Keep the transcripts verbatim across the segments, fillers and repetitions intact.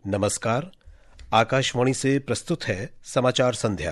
नमस्कार। आकाशवाणी से प्रस्तुत है समाचार संध्या।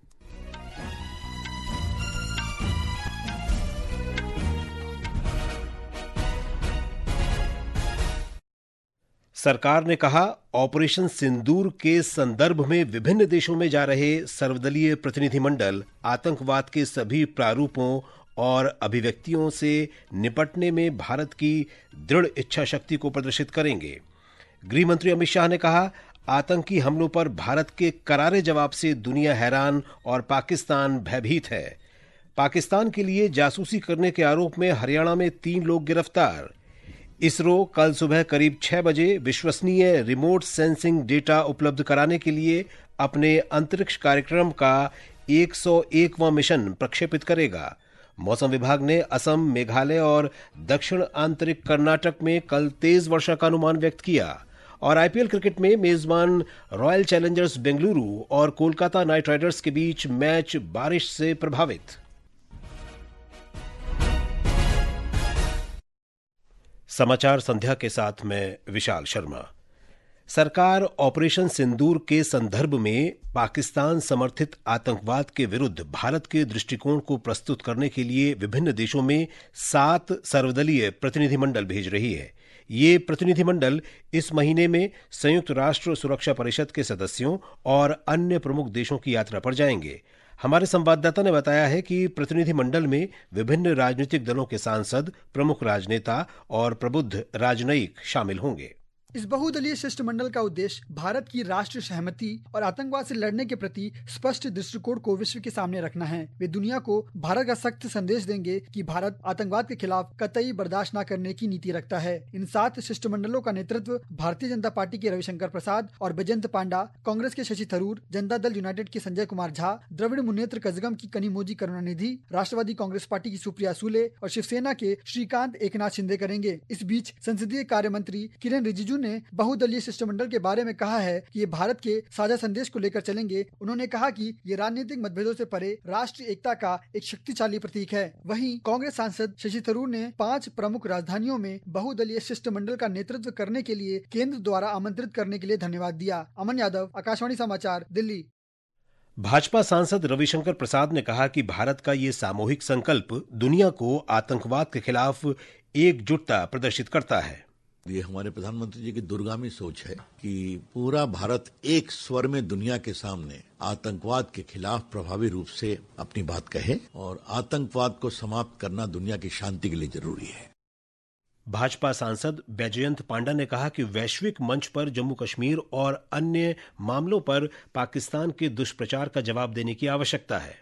सरकार ने कहा, ऑपरेशन सिंदूर के संदर्भ में विभिन्न देशों में जा रहे सर्वदलीय प्रतिनिधिमंडल आतंकवाद के सभी प्रारूपों और अभिव्यक्तियों से निपटने में भारत की दृढ़ इच्छा शक्ति को प्रदर्शित करेंगे। गृह मंत्री अमित शाह ने कहा, आतंकी हमलों पर भारत के करारे जवाब से दुनिया हैरान और पाकिस्तान भयभीत है। पाकिस्तान के लिए जासूसी करने के आरोप में हरियाणा में तीन लोग गिरफ्तार। इसरो कल सुबह करीब छह बजे विश्वसनीय रिमोट सेंसिंग डेटा उपलब्ध कराने के लिए अपने अंतरिक्ष कार्यक्रम का एक सौ एकवां मिशन प्रक्षेपित करेगा। मौसम विभाग ने असम, मेघालय और दक्षिण आंतरिक कर्नाटक में कल तेज वर्षा का अनुमान व्यक्त किया। और आईपीएल क्रिकेट में मेजबान रॉयल चैलेंजर्स बेंगलुरु और कोलकाता नाइट राइडर्स के बीच मैच बारिश से प्रभावित। समाचार संध्या के साथ मैं विशाल शर्मा। सरकार ऑपरेशन सिंदूर के संदर्भ में पाकिस्तान समर्थित आतंकवाद के विरुद्ध भारत के दृष्टिकोण को प्रस्तुत करने के लिए विभिन्न देशों में सात सर्वदलीय प्रतिनिधिमंडल भेज रही है। ये प्रतिनिधिमंडल इस महीने में संयुक्त राष्ट्र सुरक्षा परिषद के सदस्यों और अन्य प्रमुख देशों की यात्रा पर जाएंगे। हमारे संवाददाता ने बताया है कि प्रतिनिधिमंडल में विभिन्न राजनीतिक दलों के सांसद, प्रमुख राजनेता और प्रबुद्ध राजनयिक शामिल होंगे। इस बहुदलीय शिष्टमंडल का उद्देश्य भारत की राष्ट्रीय सहमति और आतंकवाद से लड़ने के प्रति स्पष्ट दृष्टिकोण को विश्व के सामने रखना है। वे दुनिया को भारत का सख्त संदेश देंगे कि भारत आतंकवाद के खिलाफ कतई बर्दाश्त न करने की नीति रखता है। इन सात शिष्टमंडलों का नेतृत्व भारतीय जनता पार्टी के रविशंकर प्रसाद और बैजयंत पांडा, कांग्रेस के शशि थरूर, जनता दल यूनाइटेड के संजय कुमार झा, द्रविड़ मुन्नेत्र कजगम की कनिमोझी करुणानिधि, राष्ट्रवादी कांग्रेस पार्टी की सुप्रिया सूले और शिवसेना के श्रीकांत एकनाथ शिंदे करेंगे। इस बीच संसदीय कार्य मंत्री किरण रिजिजू ने बहुदलीय शिष्टमंडल के बारे में कहा है कि ये भारत के साझा संदेश को लेकर चलेंगे। उन्होंने कहा कि ये राजनीतिक मतभेदों से परे राष्ट्रीय एकता का एक शक्तिशाली प्रतीक है। वहीं कांग्रेस सांसद शशि थरूर ने पांच प्रमुख राजधानियों में बहुदलीय शिष्टमंडल का नेतृत्व करने के लिए केंद्र द्वारा आमंत्रित करने के लिए धन्यवाद दिया। अमन यादव, आकाशवाणी समाचार, दिल्ली। भाजपा सांसद रविशंकर प्रसाद ने कहा कि भारत का ये सामूहिक संकल्प दुनिया को आतंकवाद के खिलाफ एकजुटता प्रदर्शित करता है। ये हमारे प्रधानमंत्री जी की दूरगामी सोच है कि पूरा भारत एक स्वर में दुनिया के सामने आतंकवाद के खिलाफ प्रभावी रूप से अपनी बात कहे और आतंकवाद को समाप्त करना दुनिया की शांति के लिए जरूरी है। भाजपा सांसद बैजयंत पांडा ने कहा कि वैश्विक मंच पर जम्मू कश्मीर और अन्य मामलों पर पाकिस्तान के दुष्प्रचार का जवाब देने की आवश्यकता है।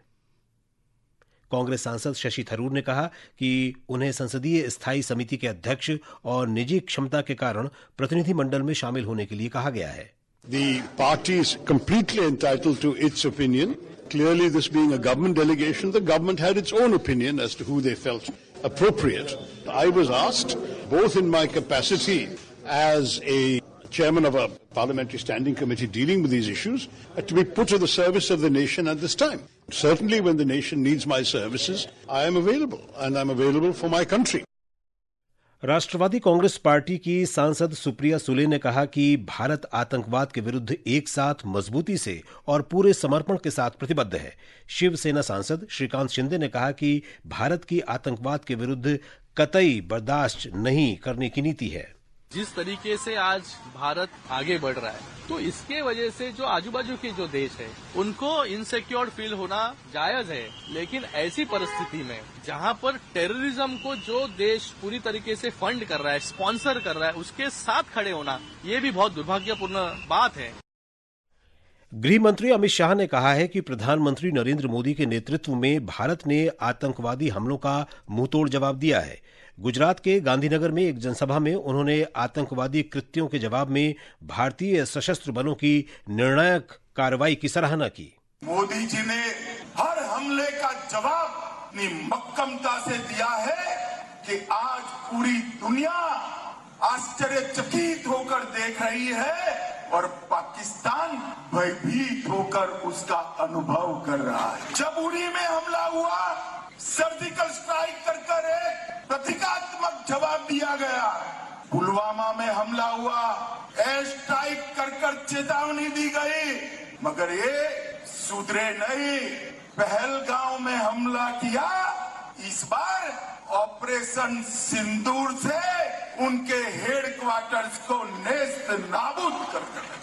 कांग्रेस सांसद शशि थरूर ने कहा कि उन्हें संसदीय स्थायी समिति के अध्यक्ष और निजी क्षमता के कारण प्रतिनिधिमंडल में शामिल होने के लिए कहा गया है। The party is completely entitled to its opinion. Clearly, this being a government delegation, the government had its own opinion as to who they felt appropriate. I was asked, both in my capacity as a chairman of a parliamentary standing committee dealing with these issues, to be put to the service of the nation at this time. Certainly when the nation needs my services, I am available and I am available for my country. राष्ट्रवादी Congress party की सांसद सुप्रिया सूले ने कहा कि भारत आतंकवाद के विरुद्ध एक साथ मजबूती से और पूरे समर्पण के साथ प्रतिबद्ध है। शिवसेना सांसद श्रीकांत शिंदे ने कहा कि भारत की आतंकवाद के विरुद्ध कतई बर्दाश्त नहीं करने की नीति है। जिस तरीके से आज भारत आगे बढ़ रहा है, तो इसके वजह से जो आजू बाजू के जो देश है उनको इनसिक्योर फील होना जायज है। लेकिन ऐसी परिस्थिति में जहां पर टेररिज्म को जो देश पूरी तरीके से फंड कर रहा है, स्पॉन्सर कर रहा है, उसके साथ खड़े होना ये भी बहुत दुर्भाग्यपूर्ण बात है। गृह मंत्री अमित शाह ने कहा है कि प्रधानमंत्री नरेंद्र मोदी के नेतृत्व में भारत ने आतंकवादी हमलों का मुंहतोड़ जवाब दिया है। गुजरात के गांधीनगर में एक जनसभा में उन्होंने आतंकवादी कृत्यों के जवाब में भारतीय सशस्त्र बलों की निर्णायक कार्रवाई की सराहना की। मोदी जी ने हर हमले का जवाब इतनी मक्कमता से दिया है कि आज पूरी दुनिया आश्चर्यचकित होकर देख रही है और पाकिस्तान भयभीत होकर उसका अनुभव कर रहा है। जब उरी में हमला हुआ, सर्जिकल स्ट्राइक कर कर एक प्रतीकात्मक जवाब दिया गया। पुलवामा में हमला हुआ, एयर स्ट्राइक कर कर चेतावनी दी गई, मगर ये सुधरे नहीं। पहलगांव में हमला किया, इस बार ऑपरेशन सिंदूर से उनके हेडक्वार्टर्स को नेस्त नाबूद कर दिया।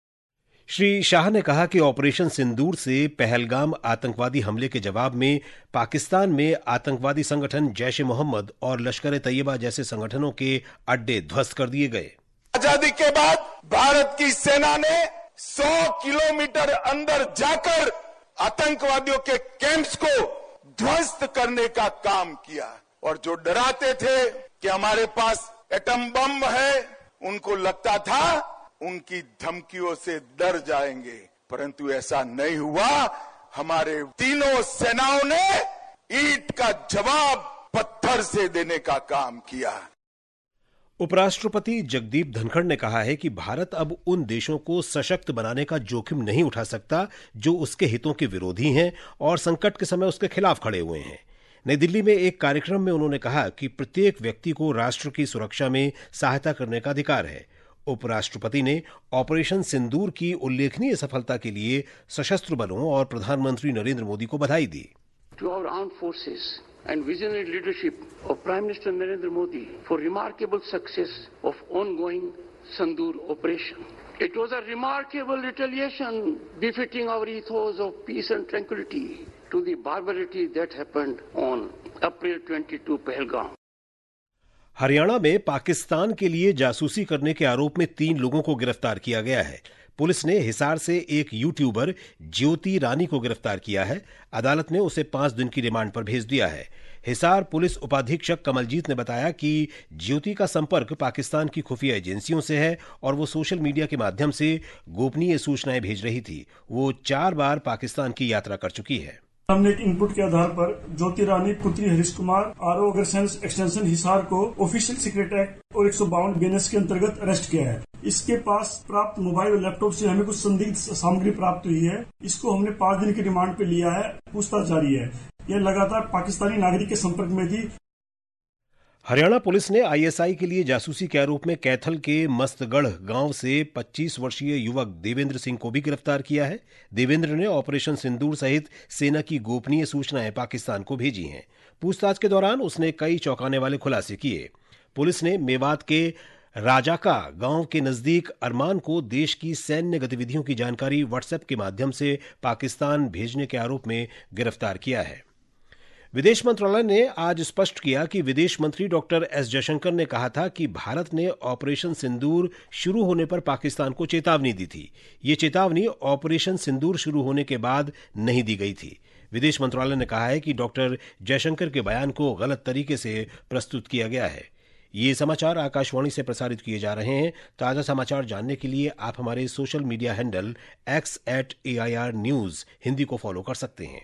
श्री शाह ने कहा कि ऑपरेशन सिंदूर से पहलगाम आतंकवादी हमले के जवाब में पाकिस्तान में आतंकवादी संगठन जैश ए मोहम्मद और लश्कर ए तैयबा जैसे संगठनों के अड्डे ध्वस्त कर दिए गए। आजादी के बाद भारत की सेना ने सौ किलोमीटर अंदर जाकर आतंकवादियों के कैंप्स को ध्वस्त करने का काम किया, और जो डराते थे कि हमारे पास एटम बम है, उनको लगता था उनकी धमकियों से डर जाएंगे, परंतु ऐसा नहीं हुआ। हमारे तीनों सेनाओं ने ईंट का जवाब पत्थर से देने का काम किया। उपराष्ट्रपति जगदीप धनखड़ ने कहा है कि भारत अब उन देशों को सशक्त बनाने का जोखिम नहीं उठा सकता जो उसके हितों के विरोधी हैं और संकट के समय उसके खिलाफ खड़े हुए हैं। नई दिल्ली में एक कार्यक्रम में उन्होंने कहा कि प्रत्येक व्यक्ति को राष्ट्र की सुरक्षा में सहायता करने का अधिकार है। उपराष्ट्रपति ने ऑपरेशन सिंदूर की उल्लेखनीय सफलता के लिए सशस्त्र बलों और प्रधानमंत्री नरेंद्र मोदी को बधाई दी। To our armed forces and visionary leadership of Prime Minister Narendra Modi for remarkable success of ongoing Sindoor operation. It was a remarkable retaliation befitting our ethos of peace and tranquility to the barbarity that happened on April twenty-second Pahalgam. Haryana में पाकिस्तान के लिए जासूसी करने के आरोप में तीन लोगों को गिरफ्तार किया गया है। पुलिस ने हिसार से एक यूट्यूबर ज्योति रानी को गिरफ्तार किया है। अदालत ने उसे पांच दिन की रिमांड पर भेज दिया है। हिसार पुलिस उपाधीक्षक कमलजीत ने बताया कि ज्योति का संपर्क पाकिस्तान की खुफिया एजेंसियों से है और वो सोशल मीडिया के माध्यम से गोपनीय सूचनाएं भेज रही थी। वो चार बार पाकिस्तान की यात्रा कर चुकी है। हमने एक इनपुट के आधार पर ज्योति रानी पुत्री हरीश कुमार आरओ अग्रसेंस एक्सटेंशन हिसार को ऑफिशियल सीक्रेट एक्ट और एक सौ बावन बीएनएस के अंतर्गत अरेस्ट किया है। इसके पास प्राप्त मोबाइल और लैपटॉप से हमें कुछ संदिग्ध सामग्री प्राप्त हुई है। इसको हमने पांच दिन की रिमांड पे लिया है। पूछताछ जारी है। यह लगातार पाकिस्तानी नागरिक के संपर्क में थी। हरियाणा पुलिस ने आईएसआई के लिए जासूसी के आरोप में कैथल के मस्तगढ़ गांव से पच्चीस वर्षीय युवक देवेंद्र सिंह को भी गिरफ्तार किया है। देवेंद्र ने ऑपरेशन सिंदूर सहित सेना की गोपनीय सूचनाएं पाकिस्तान को भेजी हैं। पूछताछ के दौरान उसने कई चौंकाने वाले खुलासे किए। पुलिस ने मेवात के राजाका गांव के नजदीक अरमान को देश की सैन्य गतिविधियों की जानकारी व्हाट्सएप के माध्यम से पाकिस्तान भेजने के आरोप में गिरफ्तार किया है। विदेश मंत्रालय ने आज स्पष्ट किया कि विदेश मंत्री डॉक्टर एस जयशंकर ने कहा था कि भारत ने ऑपरेशन सिंदूर शुरू होने पर पाकिस्तान को चेतावनी दी थी। ये चेतावनी ऑपरेशन सिंदूर शुरू होने के बाद नहीं दी गई थी। विदेश मंत्रालय ने कहा है कि डॉक्टर जयशंकर के बयान को गलत तरीके से प्रस्तुत किया गया है। ये समाचार आकाशवाणी से प्रसारित किए जा रहे हैं। ताजा समाचार जानने के लिए आप हमारे social media handle X at A I R news Hindi को फॉलो कर सकते हैं।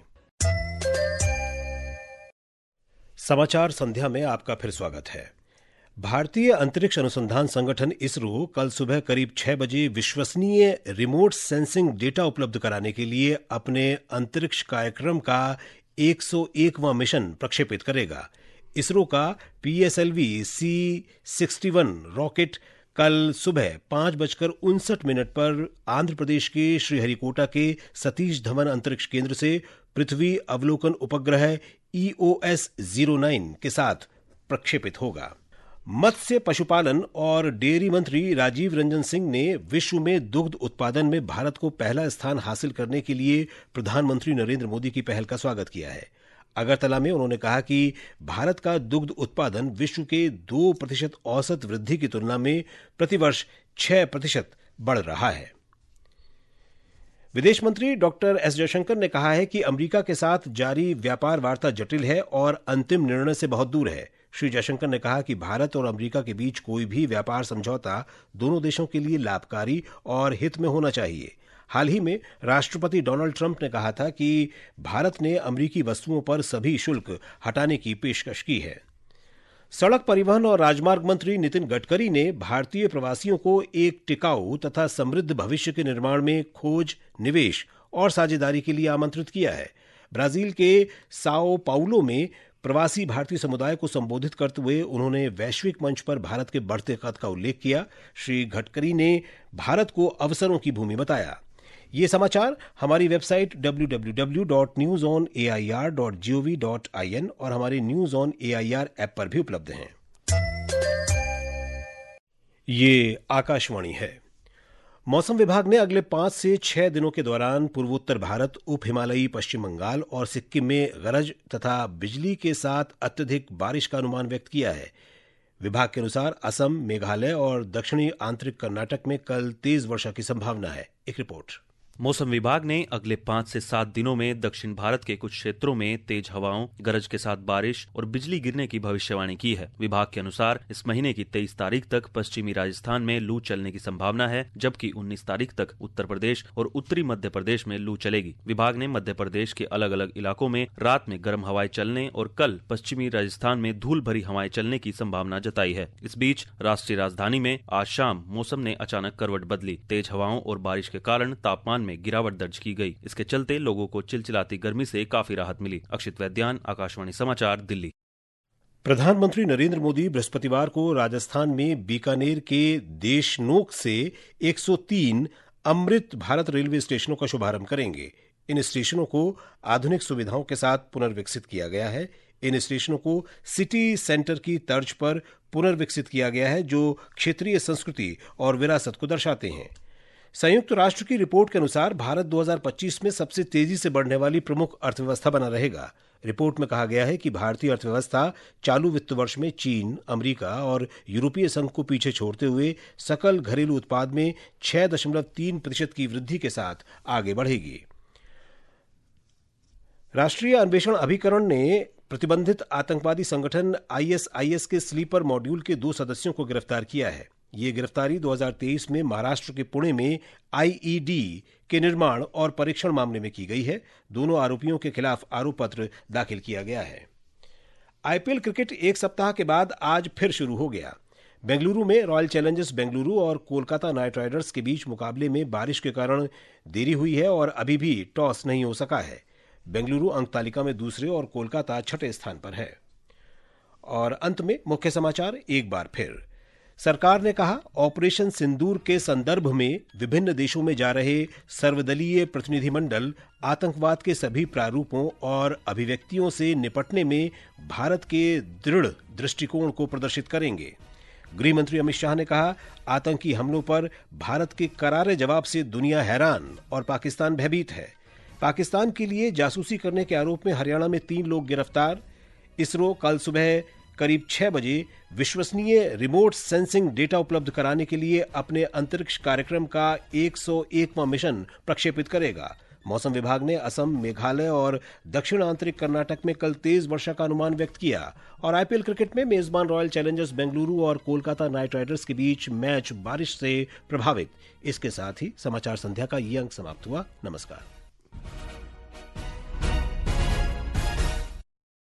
समाचार संध्या में आपका फिर स्वागत है। भारतीय अंतरिक्ष अनुसंधान संगठन इसरो कल सुबह करीब छह बजे विश्वसनीय रिमोट सेंसिंग डेटा उपलब्ध कराने के लिए अपने अंतरिक्ष कार्यक्रम का एक सौ एकवां मिशन प्रक्षेपित करेगा। इसरो का PSLV C sixty one rocket कल सुबह पांच बजकर उनसठ मिनट पर आंध्र प्रदेश के श्रीहरिकोटा के सतीश धवन अंतरिक्ष केंद्र से पृथ्वी अवलोकन उपग्रह E O S zero nine के साथ प्रक्षेपित होगा। मत्स्य पशुपालन और डेयरी मंत्री राजीव रंजन सिंह ने विश्व में दुग्ध उत्पादन में भारत को पहला स्थान हासिल करने के लिए प्रधानमंत्री नरेंद्र मोदी की पहल का स्वागत किया है। अगरतला में उन्होंने कहा कि भारत का दुग्ध उत्पादन विश्व के दो प्रतिशत औसत वृद्धि की तुलना में प्रतिवर्ष छह प्रतिशत बढ़ रहा है। विदेश मंत्री डॉक्टर एस जयशंकर ने कहा है कि अमेरिका के साथ जारी व्यापार वार्ता जटिल है और अंतिम निर्णय से बहुत दूर है। श्री जयशंकर ने कहा कि भारत और अमेरिका के बीच कोई भी व्यापार समझौता दोनों देशों के लिए लाभकारी और हित में होना चाहिए। हाल ही में राष्ट्रपति डोनाल्ड ट्रंप ने कहा था कि भारत ने अमेरिकी वस्तुओं पर सभी शुल्क हटाने की पेशकश की है। सड़क परिवहन और राजमार्ग मंत्री नितिन गडकरी ने भारतीय प्रवासियों को एक टिकाऊ तथा समृद्ध भविष्य के निर्माण में खोज, निवेश और साझेदारी के लिए आमंत्रित किया है। ब्राजील के साओ पाउलो में प्रवासी भारतीय समुदाय को संबोधित करते हुए उन्होंने वैश्विक मंच पर भारत के बढ़ते कद का उल्लेख किया। श्री गडकरी ने भारत को अवसरों की भूमि बताया। ये समाचार हमारी website W W W dot news on A I R dot G O V dot I N और हमारे news on A I R app पर भी उपलब्ध हैं। ये आकाशवाणी है। मौसम विभाग ने अगले पांच से छह दिनों के दौरान पूर्वोत्तर भारत, उप हिमालयी पश्चिम बंगाल और सिक्किम में गरज तथा बिजली के साथ अत्यधिक बारिश का अनुमान व्यक्त किया है। विभाग के अनुसार असम, मेघालय और दक्षिणी आंतरिक कर्नाटक में कल तेज वर्षा की संभावना है। एक रिपोर्ट। मौसम विभाग ने अगले पाँच से सात दिनों में दक्षिण भारत के कुछ क्षेत्रों में तेज हवाओं, गरज के साथ बारिश और बिजली गिरने की भविष्यवाणी की है। विभाग के अनुसार इस महीने की तेईस तारीख तक पश्चिमी राजस्थान में लू चलने की संभावना है, जबकि उन्नीस तारीख तक उत्तर प्रदेश और उत्तरी मध्य प्रदेश में लू चलेगी। विभाग ने मध्य प्रदेश के अलग अलग इलाकों में रात में गर्म हवाएं चलने और कल पश्चिमी राजस्थान में धूल भरी हवाएं चलने की संभावना जताई है। इस बीच राष्ट्रीय राजधानी में आज शाम मौसम ने अचानक करवट बदली। तेज हवाओं और बारिश के कारण तापमान में गिरावट दर्ज की गई। इसके चलते लोगों को चिलचिलाती गर्मी से काफी राहत मिली। अक्षित वैद्यान, आकाशवाणी समाचार, दिल्ली। प्रधानमंत्री नरेंद्र मोदी बृहस्पतिवार को राजस्थान में बीकानेर के देशनोक से एक सौ तीन अमृत भारत रेलवे स्टेशनों का शुभारंभ करेंगे। इन स्टेशनों को आधुनिक सुविधाओं के साथ पुनर्विकसित किया गया है। इन स्टेशनों को सिटी सेंटर की तर्ज पर पुनर्विकसित किया गया है, जो क्षेत्रीय संस्कृति और विरासत को दर्शाते हैं। संयुक्त राष्ट्र की रिपोर्ट के अनुसार भारत दो हज़ार पच्चीस में सबसे तेजी से बढ़ने वाली प्रमुख अर्थव्यवस्था बना रहेगा। रिपोर्ट में कहा गया है कि भारतीय अर्थव्यवस्था चालू वित्त वर्ष में चीन, अमेरिका और यूरोपीय संघ को पीछे छोड़ते हुए सकल घरेलू उत्पाद में छह दशमलव तीन प्रतिशत की वृद्धि के साथ आगे बढ़ेगी। राष्ट्रीय अन्वेषण अभिकरण ने प्रतिबंधित आतंकवादी संगठन आई एस आई एस के स्लीपर मॉड्यूल के दो सदस्यों को गिरफ्तार किया है। ये गिरफ्तारी दो हज़ार तेईस में महाराष्ट्र के पुणे में आई ई डी के निर्माण और परीक्षण मामले में की गई है। दोनों आरोपियों के खिलाफ आरोप पत्र दाखिल किया गया है। आई पी एल क्रिकेट एक सप्ताह के बाद आज फिर शुरू हो गया। बेंगलुरु में रॉयल चैलेंजर्स बेंगलुरु और कोलकाता नाइट राइडर्स के बीच मुकाबले में बारिश के कारण देरी हुई है और अभी भी टॉस नहीं हो सका है। बेंगलुरु अंक तालिका में दूसरे और कोलकाता छठे स्थान पर है। और अंत में मुख्य समाचार एक बार फिर। सरकार ने कहा, ऑपरेशन सिंदूर के संदर्भ में विभिन्न देशों में जा रहे सर्वदलीय प्रतिनिधिमंडल आतंकवाद के सभी प्रारूपों और अभिव्यक्तियों से निपटने में भारत के दृढ़ दृष्टिकोण को प्रदर्शित करेंगे। गृह मंत्री अमित शाह ने कहा, आतंकी हमलों पर भारत के करारे जवाब से दुनिया हैरान और पाकिस्तान भयभीत है। पाकिस्तान के लिए जासूसी करने के आरोप में हरियाणा में तीन लोग गिरफ्तार। इसरो कल सुबह करीब छह बजे विश्वसनीय रिमोट सेंसिंग डेटा उपलब्ध कराने के लिए अपने अंतरिक्ष कार्यक्रम का एक सौ एकवां मिशन प्रक्षेपित करेगा। मौसम विभाग ने असम, मेघालय और दक्षिण आंतरिक कर्नाटक में कल तेज वर्षा का अनुमान व्यक्त किया। और आई पी एल क्रिकेट में मेजबान रॉयल चैलेंजर्स बेंगलुरु और कोलकाता नाइट राइडर्स के बीच मैच बारिश से प्रभावित। इसके साथ ही समाचार संध्या का ये अंक समाप्त हुआ। नमस्कार।